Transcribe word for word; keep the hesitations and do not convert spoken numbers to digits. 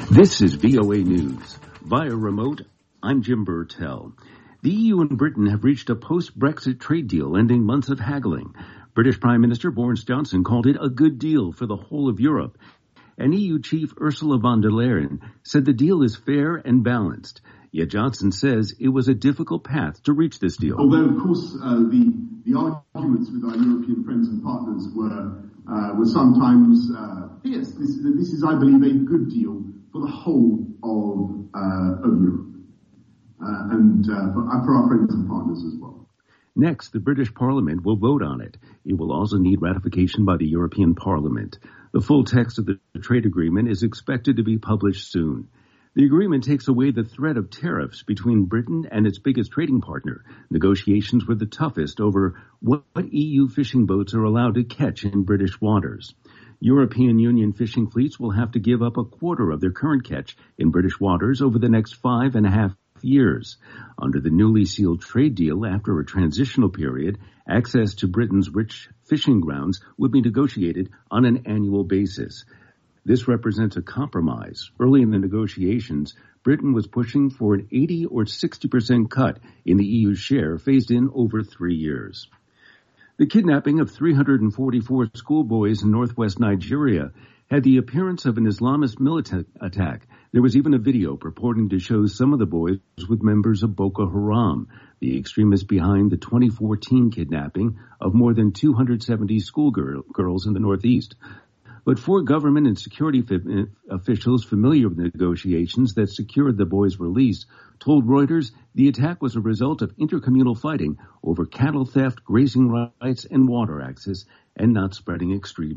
This is V O A News. Via remote, I'm Jim Burtell. The E U and Britain have reached a post-Brexit trade deal ending months of haggling. British Prime Minister Boris Johnson called it a good deal for the whole of Europe. And E U Chief Ursula von der Leyen said the deal is fair and balanced. Yet Johnson says it was a difficult path to reach this deal. Although, of course, uh, the, the arguments with our European friends and partners were, uh, were sometimes uh, fierce. This, this is, I believe, a good deal for the whole of, uh, of Europe uh, and uh, for, uh, for our friends and partners as well. Next, the British Parliament will vote on it. It will also need ratification by the European Parliament. The full text of the trade agreement is expected to be published soon. The agreement takes away the threat of tariffs between Britain and its biggest trading partner. Negotiations were the toughest over what E U fishing boats are allowed to catch in British waters. European Union fishing fleets will have to give up a quarter of their current catch in British waters over the next five and a half years. Under the newly sealed trade deal, after a transitional period, access to Britain's rich fishing grounds would be negotiated on an annual basis. This represents a compromise. Early in the negotiations, Britain was pushing for an eighty or sixty percent cut in the E U's share phased in over three years. The kidnapping of three hundred forty-four schoolboys in northwest Nigeria had the appearance of an Islamist militant attack. There was even a video purporting to show some of the boys with members of Boko Haram, the extremists behind the twenty fourteen kidnapping of more than two hundred seventy schoolgirls in the Northeast. But four government and security f- officials familiar with the negotiations that secured the boys' release told Reuters the attack was a result of intercommunal fighting over cattle theft, grazing rights, and water access, and not spreading extreme